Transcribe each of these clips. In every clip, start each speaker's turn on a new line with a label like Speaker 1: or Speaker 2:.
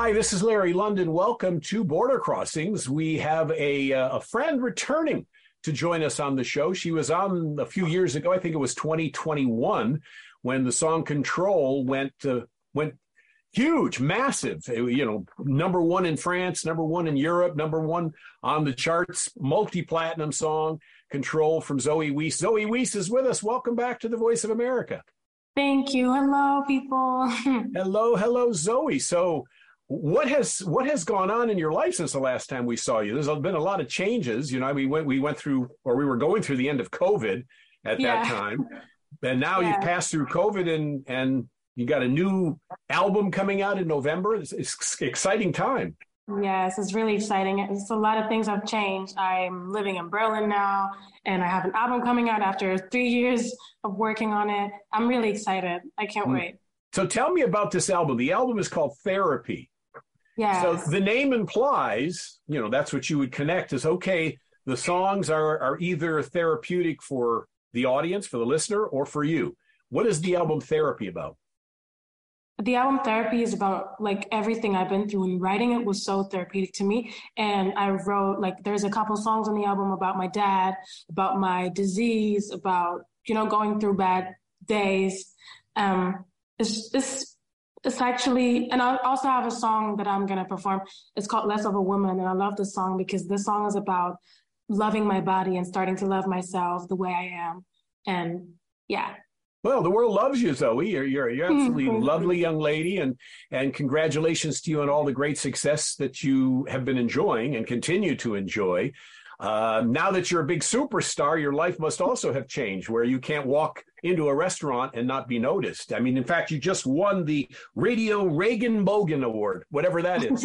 Speaker 1: Hi, this is Larry London. Welcome to Border Crossings. We have a friend returning to join us on the show. She was on a few years ago. I think it was 2021 when the song Control went huge, massive. Number one in France, number one in Europe, number one on the charts, multi-platinum song, Control from Zoe Wees. Zoe Wees is with us. Welcome back to the Voice of America.
Speaker 2: Thank you. Hello, people.
Speaker 1: Hello, Zoe. So what has gone on in your life since the last time we saw you? There's been a lot of changes. We went through, or we were going through the end of COVID at that time. And now you've passed through COVID and you got a new album coming out in November. It's an exciting time.
Speaker 2: Yes, it's really exciting. It's a lot of things have changed. I'm living in Berlin now, and I have an album coming out after 3 years of working on it. I'm really excited. I can't wait.
Speaker 1: So tell me about this album. The album is called Therapy.
Speaker 2: Yes.
Speaker 1: So the name implies, that's what you would connect as, okay, the songs are either therapeutic for the audience, for the listener, or for you. What is the album Therapy about?
Speaker 2: The album Therapy is about everything I've been through, and writing it was so therapeutic to me. And I wrote there's a couple songs on the album about my dad, about my disease, about, going through bad days. It's actually, and I also have a song that I'm going to perform. It's called Less of a Woman. And I love this song because this song is about loving my body and starting to love myself the way I am. And yeah.
Speaker 1: Well, the world loves you, Zoe. You're absolutely lovely young lady, and congratulations to you on all the great success that you have been enjoying and continue to enjoy. Now that you're a big superstar, your life must also have changed, where you can't walk into a restaurant and not be noticed. I mean, in fact, you just won the Radio Regenbogen Award, whatever that is.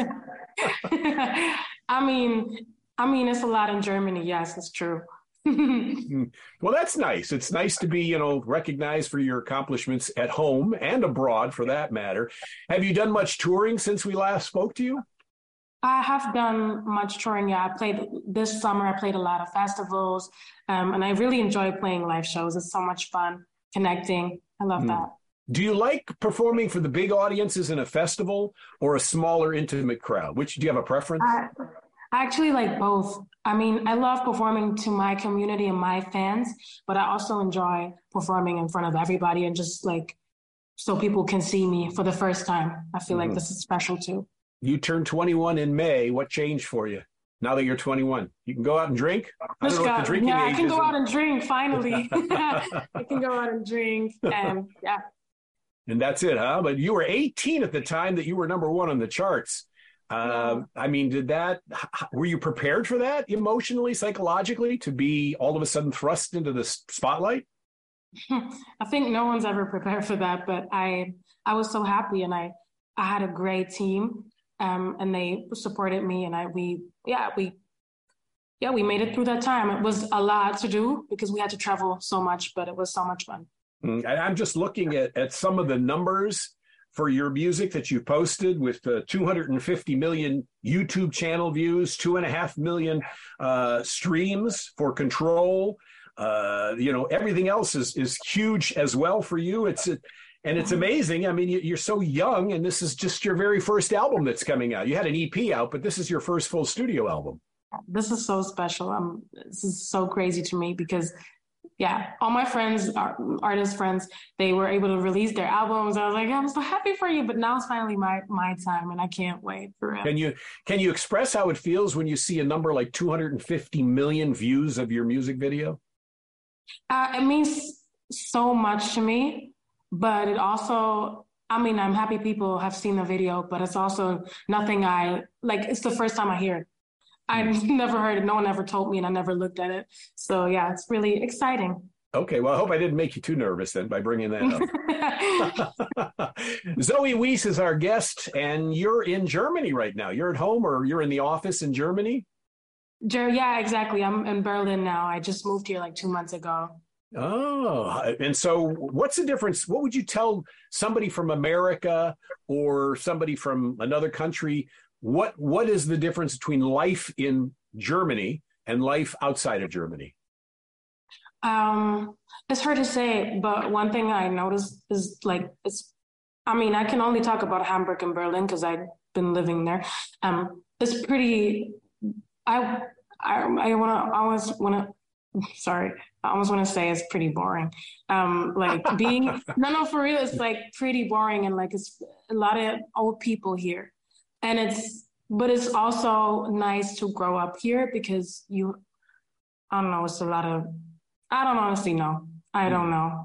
Speaker 2: I mean, it's a lot in Germany. Yes, it's true.
Speaker 1: Well, that's nice. It's nice to be, recognized for your accomplishments at home and abroad, for that matter. Have you done much touring since we last spoke to you?
Speaker 2: I have done much touring. Yeah, this summer. I played a lot of festivals, and I really enjoy playing live shows. It's so much fun connecting. I love that.
Speaker 1: Do you like performing for the big audiences in a festival or a smaller, intimate crowd? Do you have a preference?
Speaker 2: I actually like both. I mean, I love performing to my community and my fans, but I also enjoy performing in front of everybody and just so people can see me for the first time. I feel like this is special too.
Speaker 1: You turned 21 in May. What changed for you now that you're 21? You can go out and drink?
Speaker 2: I can go out and drink, finally. I can go out and drink, and yeah.
Speaker 1: And that's it, huh? But you were 18 at the time that you were number one on the charts. I mean, were you prepared for that emotionally, psychologically, to be all of a sudden thrust into the spotlight?
Speaker 2: I think no one's ever prepared for that, but I was so happy, and I had a great team, and they supported me, and we made it through that time. It was a lot to do because we had to travel so much, but it was so much fun.
Speaker 1: I'm just looking at some of the numbers for your music that you posted, with 250 million YouTube channel views, 2.5 million streams for Control. Everything else is huge as well for you. It's amazing. I mean, you're so young, and this is just your very first album that's coming out. You had an EP out, but this is your first full studio album.
Speaker 2: This is so special. This is so crazy to me because all my friends, artist friends, they were able to release their albums. I was like, I'm so happy for you, but now it's finally my time, and I can't wait for it.
Speaker 1: Can you express how it feels when you see a number like 250 million views of your music video?
Speaker 2: It means so much to me, but it also, I'm happy people have seen the video, but it's also nothing it's the first time I hear it. I never heard it. No one ever told me, and I never looked at it. So yeah, it's really exciting.
Speaker 1: Okay, well, I hope I didn't make you too nervous then by bringing that up. Zoe Wees is our guest, and you're in Germany right now. You're at home, or you're in the office in Germany?
Speaker 2: Yeah, exactly. I'm in Berlin now. I just moved here 2 months ago.
Speaker 1: Oh, and so what's the difference? What would you tell somebody from America or somebody from another country? What is the difference between life in Germany and life outside of Germany?
Speaker 2: It's hard to say, but one thing I noticed is I can only talk about Hamburg and Berlin because I been living there. It's pretty. I almost want to say it's pretty boring. Like being no, for real, it's like pretty boring, and like it's a lot of old people here, and but it's also nice to grow up here because I don't know, it's a lot of, I don't honestly know. I don't know.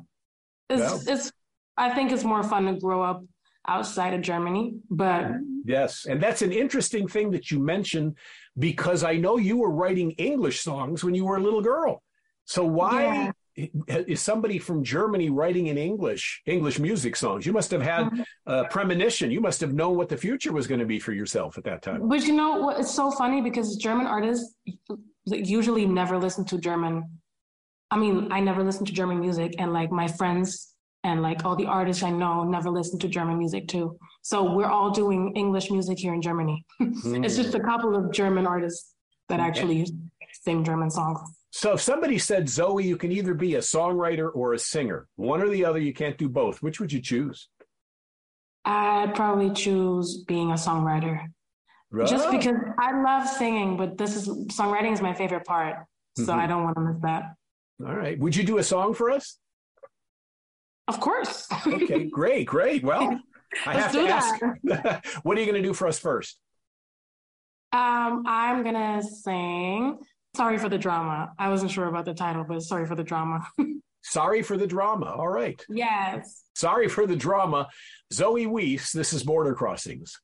Speaker 2: I think it's more fun to grow up outside of Germany, but.
Speaker 1: Yes. And that's an interesting thing that you mentioned, because I know you were writing English songs when you were a little girl. So why is somebody from Germany writing in English music songs? You must have had a premonition. You must have known what the future was going to be for yourself at that time.
Speaker 2: But you know what? It's so funny because German artists usually never listen to German. I mean, I never listen to German music, and like my friends and like all the artists I know never listen to German music too. So we're all doing English music here in Germany. It's just a couple of German artists that actually sing German songs.
Speaker 1: So if somebody said, Zoe, you can either be a songwriter or a singer, one or the other, you can't do both, which would you choose?
Speaker 2: I'd probably choose being a songwriter. Right. Just because I love singing, but songwriting is my favorite part. So I don't want to miss that.
Speaker 1: All right. Would you do a song for us?
Speaker 2: Of course.
Speaker 1: Okay, great. Well, I have to ask, what are you going to do for us first?
Speaker 2: I'm going to sing Sorry for the Drama. I wasn't sure about the title, but Sorry for the Drama.
Speaker 1: Sorry for the Drama. All right.
Speaker 2: Yes.
Speaker 1: Sorry for the Drama. Zoe Wees, this is Border Crossings.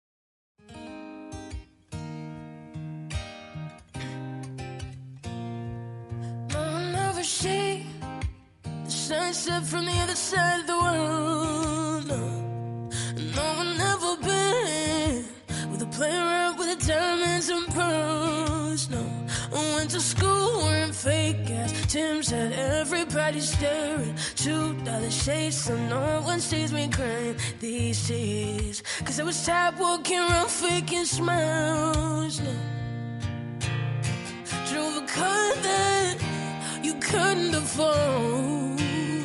Speaker 3: I'll never see the sunset from the other side of the world. No, I've never been with a play around with the diamonds and pearls. No, I went to school wearing fake ass Tim's, had everybody staring. $2 shades, so no one sees me crying these tears. Cause I was tired walking around faking smiles. No, drove a car that you couldn't afford.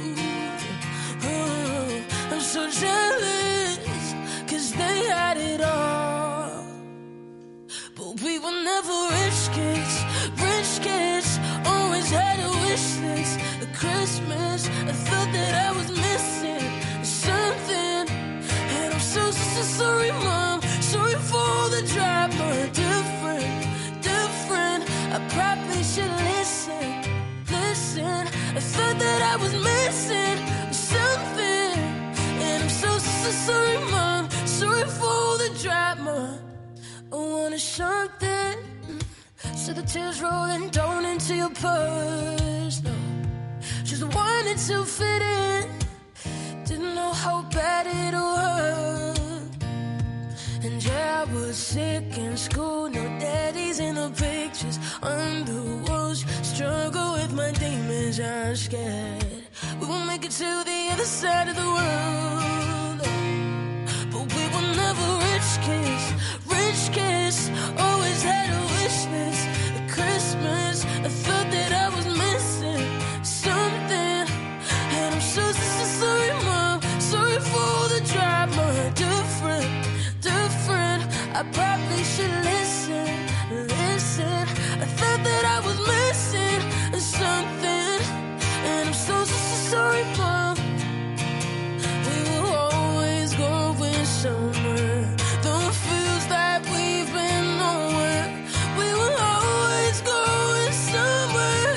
Speaker 3: Oh, I'm so jealous, cause they had it all. But we were never rich kids. Rich kids always had a wish list. At Christmas, I thought that I was missing something. And I'm so sorry, Mom. Sorry for all the drama. Different. I probably should listen. I thought that I was missing something. And I'm so sorry, Mom. Sorry for all the drama. I wanted something, so the tears rolling down into your purse. No, just wanted to fit in, didn't know how bad it hurt. And yeah, I was sick in school, no daddies in the pictures on the walls. Struggle with my demons, I'm scared we won't make it to the other side of the world. But we were never rich kids. Rich kids always had a wish list. At Christmas, I thought that I was missing something. And I'm so sorry, Mom. Sorry for all the drama. Different. I probably should listen. I thought that I was missing something. And I'm so sorry, Mom. We were always going somewhere. Though it feels like we've been nowhere. We were always going somewhere.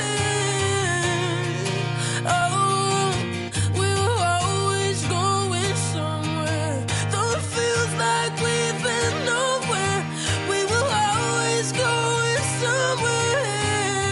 Speaker 3: Oh, we were always going somewhere. Though it feels like we've been nowhere. We were always going somewhere.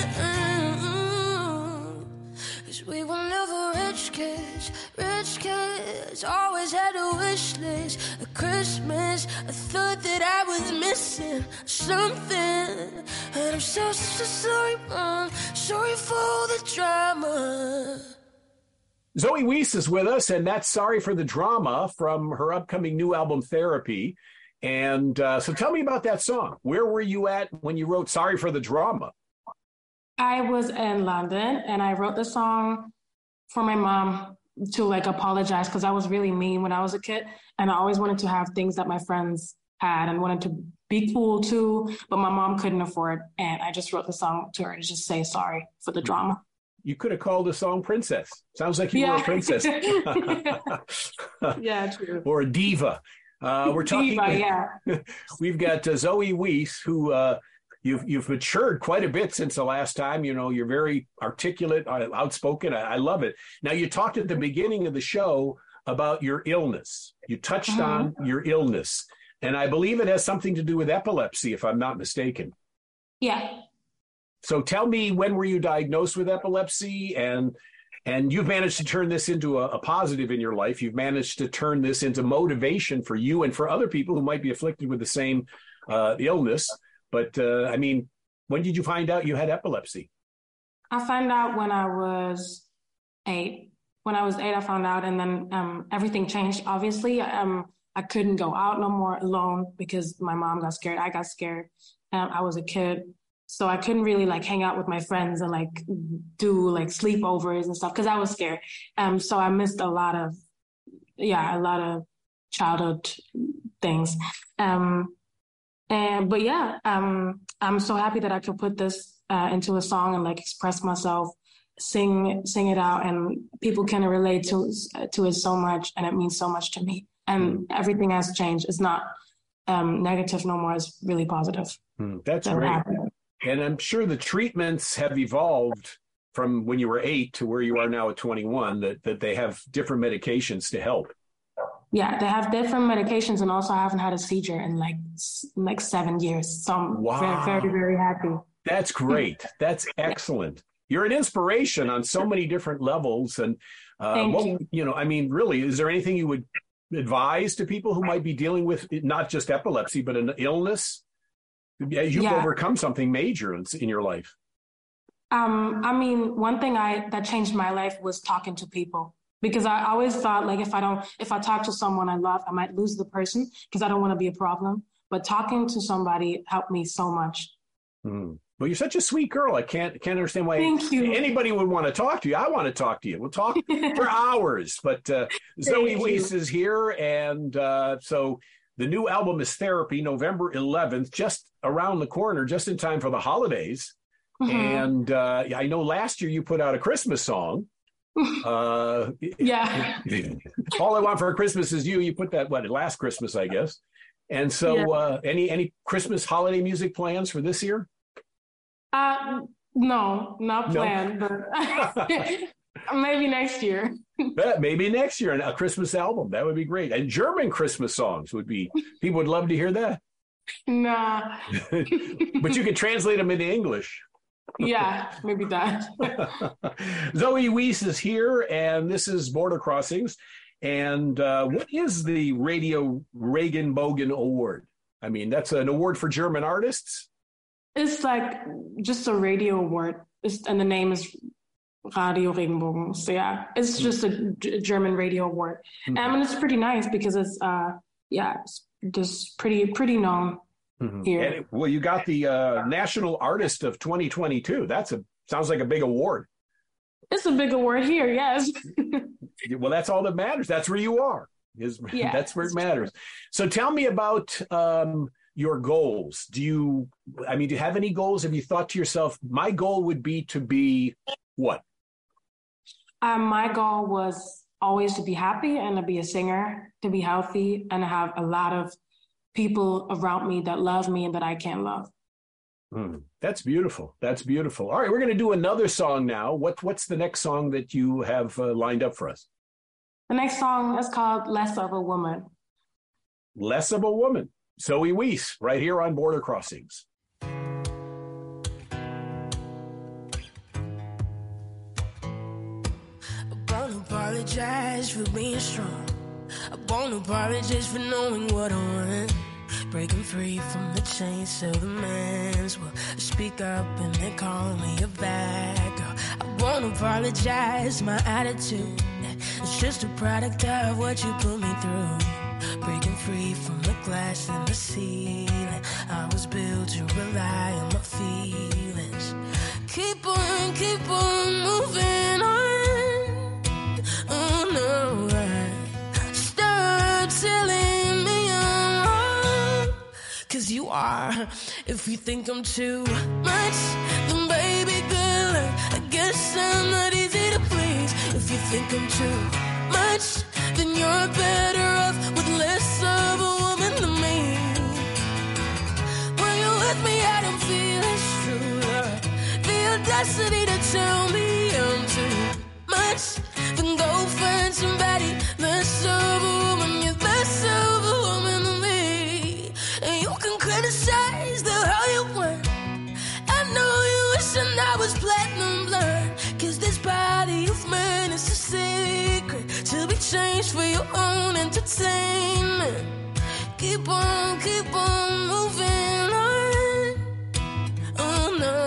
Speaker 3: 'Cause we were never rich kids. Rich kids always had a wish list. At Christmas, I thought that I was missing something. And I'm so sorry, Mom. Sorry for all the drama.
Speaker 1: Zoe Wees is with us, and that's Sorry for the Drama from her upcoming new album, Therapy. And so tell me about that song. Where were you at when you wrote Sorry for the Drama?
Speaker 2: I was in London, and I wrote the song for my mom to like apologize because I was really mean when I was a kid, and I always wanted to have things that my friends had and wanted to be cool too, but my mom couldn't afford. And I just wrote the song to her to just say sorry for the drama.
Speaker 1: You could have called the song Princess. Sounds like you were a princess.
Speaker 2: Yeah, true.
Speaker 1: Or a diva. We're talking.
Speaker 2: Diva, yeah.
Speaker 1: We've got Zoe Wees, who you've matured quite a bit since the last time. You know, you're very articulate, outspoken. I love it. Now, you talked at the beginning of the show about your illness. You touched on your illness, and I believe it has something to do with epilepsy, if I'm not mistaken.
Speaker 2: Yeah.
Speaker 1: So tell me, when were you diagnosed with epilepsy? And you've managed to turn this into a positive in your life. You've managed to turn this into motivation for you and for other people who might be afflicted with the same illness. But I mean, when did you find out you had epilepsy?
Speaker 2: I found out when I was 8. When I was 8, I found out, and then everything changed. Obviously, I couldn't go out no more alone because my mom got scared. I got scared. I was a kid. So I couldn't really like hang out with my friends and like do like sleepovers and stuff because I was scared. So I missed a lot of childhood things. But yeah, I'm so happy that I could put this into a song and like express myself, sing it out, and people can relate to it so much, and it means so much to me. And everything has changed. It's not negative no more. It's really positive.
Speaker 1: That's great. And I'm sure the treatments have evolved from when you were 8 to where you are now at 21, that they have different medications to help.
Speaker 2: Yeah, they have different medications, and also I haven't had a seizure in like 7 years. So I'm very, very, very happy.
Speaker 1: That's great. That's excellent. You're an inspiration on so many different levels. And, I mean, really, is there anything you would advise to people who might be dealing with not just epilepsy, but an illness? You've overcome something major in your life.
Speaker 2: I mean, one thing that changed my life was talking to people, because I always thought like if I talk to someone I love, I might lose the person because I don't want to be a problem. But talking to somebody helped me so much.
Speaker 1: Well, you're such a sweet girl. I can't understand why anybody would want to talk to you. I want to talk to you. We'll talk for hours. But Zoe Wees is here, and so. The new album is Therapy, November 11th, just around the corner, just in time for the holidays. And I know last year you put out a Christmas song.
Speaker 2: Yeah.
Speaker 1: All I Want for Christmas Is You. You put that, last Christmas, I guess. And so any Christmas holiday music plans for this year?
Speaker 2: No, not planned, but maybe next year.
Speaker 1: Maybe next year, a Christmas album. That would be great. And German Christmas songs people would love to hear that.
Speaker 2: Nah.
Speaker 1: But you could translate them into English.
Speaker 2: Yeah, maybe that.
Speaker 1: Zoe Wees is here, and this is Border Crossings. And what is the Radio Regenbogen Award? I mean, that's an award for German artists?
Speaker 2: It's like just a radio award, and the name is Radio Regenbogen. So yeah, it's just a German radio award. And it's pretty nice because it's just pretty known here.
Speaker 1: And, you got the National Artist of 2022. Sounds like a big award.
Speaker 2: It's a big award here, yes.
Speaker 1: Well, that's all that matters. That's where you are. That's where it matters. So tell me about your goals. Do you have any goals? Have you thought to yourself, my goal would be to be what?
Speaker 2: My goal was always to be happy and to be a singer, to be healthy, and to have a lot of people around me that love me and that I can love.
Speaker 1: That's beautiful. That's beautiful. All right, we're going to do another song now. What's the next song that you have lined up for us?
Speaker 2: The next song is called Less of a Woman.
Speaker 1: Less of a Woman. Zoe Wees, right here on Border Crossings.
Speaker 3: Apologize for being strong. I won't apologize for knowing what I want. Breaking free from the chains so the man's will speak up and they call me a bad girl. I won't apologize, my attitude, it's just a product of what you put me through. Breaking free from the glass and the ceiling, I was built to rely on my feelings. Keep on moving on. Oh no, stop telling me I'm wrong. are. If you think I'm too much, then baby girl, I guess I'm not easy to please. If you think I'm too much, then you're better off with less of a woman than me. When you're with me, I don't feel it's true. The audacity to tell me I'm too much, then go find somebody less of a woman. You're less of a woman than me. And you can criticize the how you went. I know you wishing I was platinum blonde, 'cause this body of mine is a secret to be changed for your own entertainment. Keep on moving on. Oh no,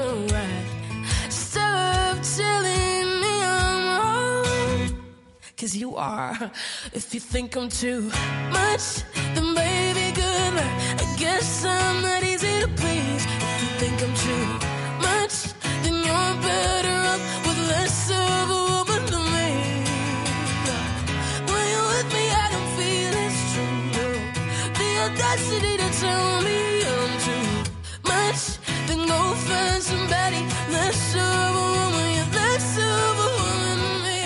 Speaker 3: stop telling me I'm wrong, 'cause you are. If you think I'm too much, then baby good luck. I guess I'm not easy to please. If you think I'm too much, then you're better off with less of a woman than me. When you're with me, I don't feel it's true. No. The audacity to tell me I'm too much, then go find somebody less of a woman. You're less of a woman than me.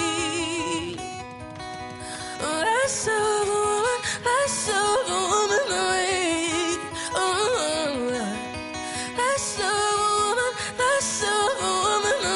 Speaker 3: Oh, less of a woman, less of a woman than me. Oh, less of a woman, less of a woman than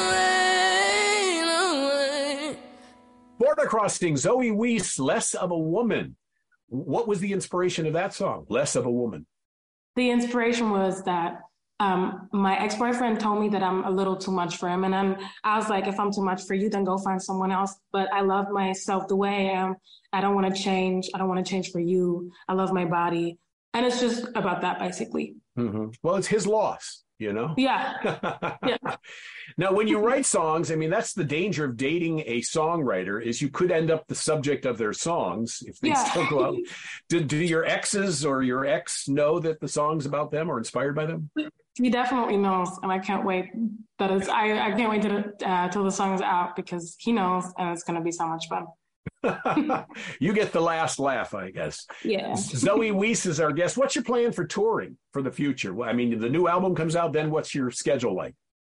Speaker 3: me.
Speaker 1: Border Crossing, Zoe Wees, Less of a Woman. What was the inspiration of that song, Less of a Woman?
Speaker 2: The inspiration was that my ex-boyfriend told me that I'm a little too much for him. And I was like, if I'm too much for you, then go find someone else. But I love myself the way I am. I don't want to change. I don't want to change for you. I love my body. And it's just about that, basically.
Speaker 1: Mm-hmm. Well, it's his loss, you know?
Speaker 2: Yeah. Yeah.
Speaker 1: Now, when you write songs, I mean, that's the danger of dating a songwriter, is you could end up the subject of their songs if they still go out. Do your exes or your ex know that the songs about them are inspired by them?
Speaker 2: He definitely knows, and I can't wait. I can't wait till the song is out, because he knows, and it's going to be so much fun.
Speaker 1: You get the last laugh, I guess.
Speaker 2: Yeah.
Speaker 1: Zoe Wees is our guest. What's your plan for touring for the future? I mean, the new album comes out, then what's your schedule like?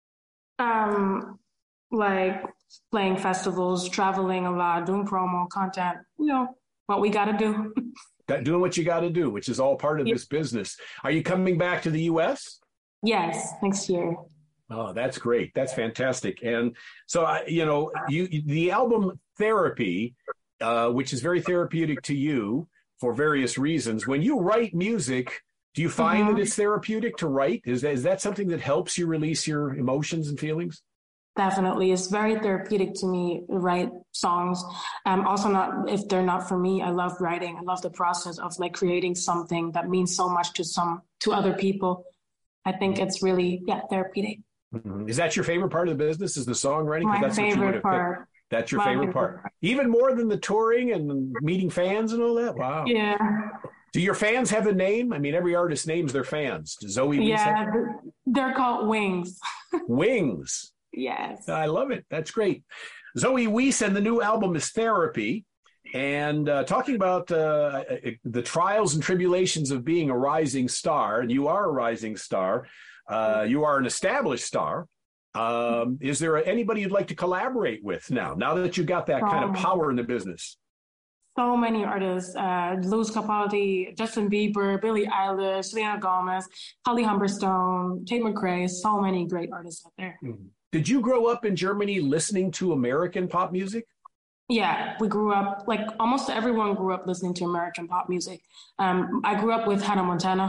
Speaker 2: Like playing festivals, traveling a lot, doing promo content, what we got to do.
Speaker 1: Doing what you got to do, which is all part of this business. Are you coming back to the U.S.?
Speaker 2: Yes, next year.
Speaker 1: Oh, that's great. That's fantastic. And so, the album Therapy, which is very therapeutic to you for various reasons. When you write music, do you find that it's therapeutic to write? Is that something that helps you release your emotions and feelings?
Speaker 2: Definitely. It's very therapeutic to me to write songs. Also, not if they're not for me. I love writing. I love the process of like creating something that means so much to other people. I think it's really, therapeutic.
Speaker 1: Mm-hmm. Is that your favorite part of the business, is the songwriting?
Speaker 2: My
Speaker 1: that's
Speaker 2: favorite part.
Speaker 1: That's your favorite part. Even more than the touring and meeting fans and all that? Wow.
Speaker 2: Yeah.
Speaker 1: Do your fans have a name? I mean, every artist names their fans. Does Zoe Wees have?
Speaker 2: They're called Wings.
Speaker 1: Wings.
Speaker 2: Yes.
Speaker 1: I love it. That's great. Zoe Wees, and the new album is Therapy. And talking about the trials and tribulations of being a rising star, and you are a rising star. You are an established star. Is there anybody you'd like to collaborate with now that you've got that kind of power in the business?
Speaker 2: So many artists, Luz Capaldi, Justin Bieber, Billie Eilish, Selena Gomez, Holly Humberstone, Tate McRae, so many great artists out there.
Speaker 1: Mm-hmm. Did you grow up in Germany listening to American pop music?
Speaker 2: Yeah, we grew up, like almost everyone grew up listening to American pop music. I grew up with Hannah Montana.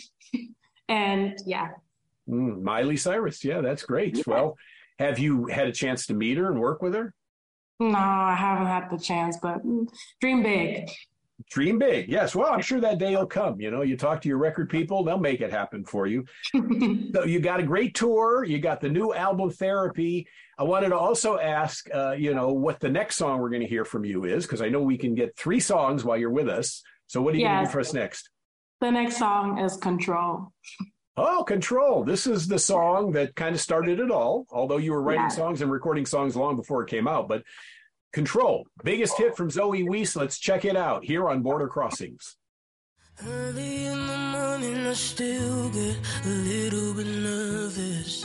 Speaker 2: And yeah.
Speaker 1: Miley Cyrus. Yeah, that's great. Yeah. Well, have you had a chance to meet her and work with her?
Speaker 2: No, I haven't had the chance, but dream big.
Speaker 1: Dream big. Yes. Well, I'm sure that day will come. You talk to your record people, they'll make it happen for you. So you got a great tour. You got the new album Therapy. I wanted to also ask, what the next song we're going to hear from you is, because I know we can get 3 songs while you're with us. So what are you going to do for us next?
Speaker 2: The next song is Control.
Speaker 1: Oh, Control. This is the song that kind of started it all, although you were writing songs and recording songs long before it came out. But Control, biggest hit from Zoe Wees. Let's check it out here on Border Crossings.
Speaker 3: Early in the morning, I still get a little bit nervous.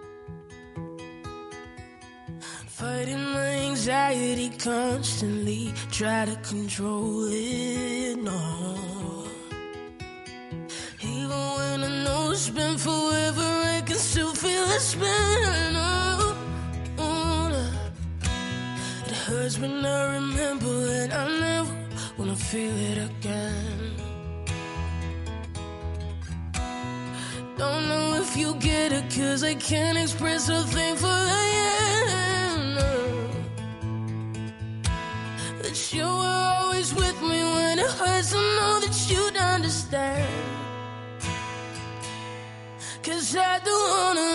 Speaker 3: Fighting my anxiety constantly, try to control it, no. Even when I know it's been forever, I can still feel it spin, oh, oh, no. It hurts when I remember it, I never wanna feel it again. Don't know if you get it, 'cause I can't express how thankful I am, no. That you were always with me when it hurts, I know that you'd understand. 'Cause I don't wanna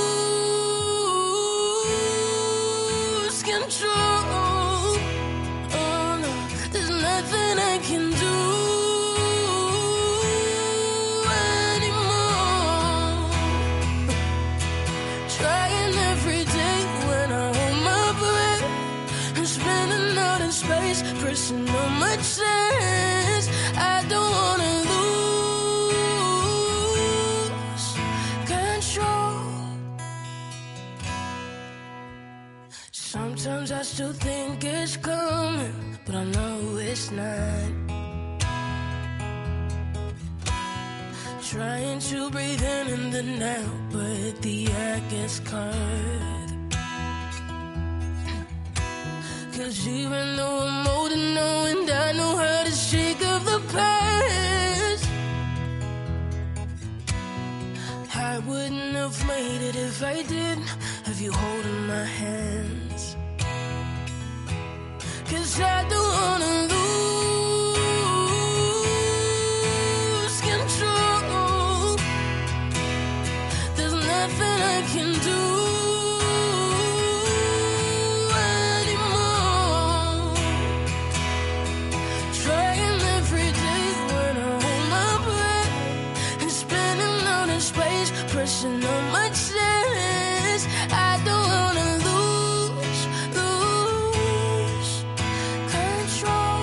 Speaker 3: lose control, oh no, there's nothing I can do anymore. Trying every day when I hold my breath, I'm spinning out in space, pressing on my chest. I don't wanna lose control. Sometimes I still think it's coming, but I know it's not. Trying to breathe in and then out, but the air gets caught. 'Cause even though I'm older now and I know how to shake up the past, I wouldn't have made it if I didn't have you holding my hands. 'Cause I don't wanna lose control. There's nothing I can do anymore. Trying every day when I hold my breath, and spinning out in space, pressing on my chest. I don't wanna lose control.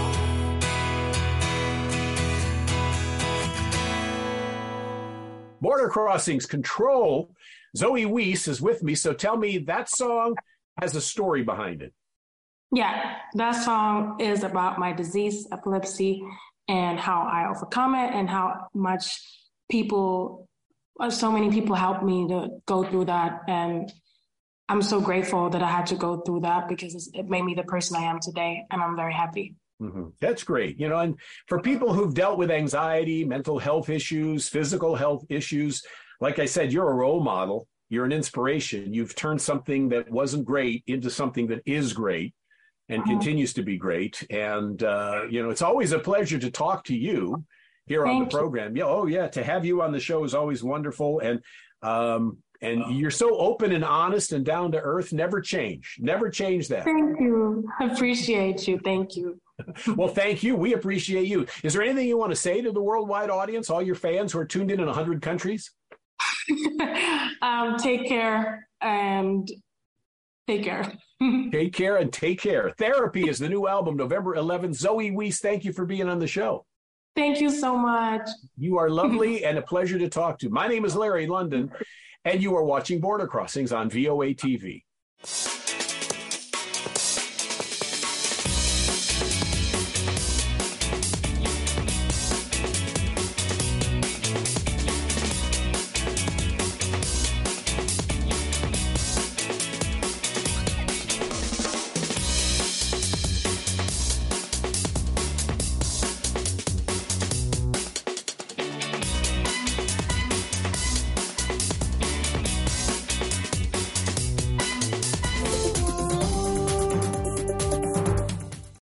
Speaker 1: Border Crossings Control. Zoe Wees is with me. So tell me, that song has a story behind it.
Speaker 2: Yeah, that song is about my disease, epilepsy, and how I overcome it, and how much so many people helped me to go through that. And I'm so grateful that I had to go through that, because it made me the person I am today, and I'm very happy.
Speaker 1: Mm-hmm. That's great. You know, and for people who've dealt with anxiety, mental health issues, physical health issues, like I said, you're a role model. You're an inspiration. You've turned something that wasn't great into something that is great and continues to be great. And, you know, it's always a pleasure to talk to you here on the program. Yeah. Oh, yeah. To have you on the show is always wonderful. And you're so open and honest and down to earth. Never change. Never change that.
Speaker 2: Thank you. I appreciate you. Thank you.
Speaker 1: Well, thank you. We appreciate you. Is there anything you want to say to the worldwide audience, all your fans who are tuned in 100 countries?
Speaker 2: Take care and take care.
Speaker 1: Take care and take care. Therapy is the new album, November 11th. Zoe Wees, thank you for being on the show.
Speaker 2: Thank you so much.
Speaker 1: You are lovely and a pleasure to talk to. My name is Larry London, and you are watching Border Crossings on VOA TV.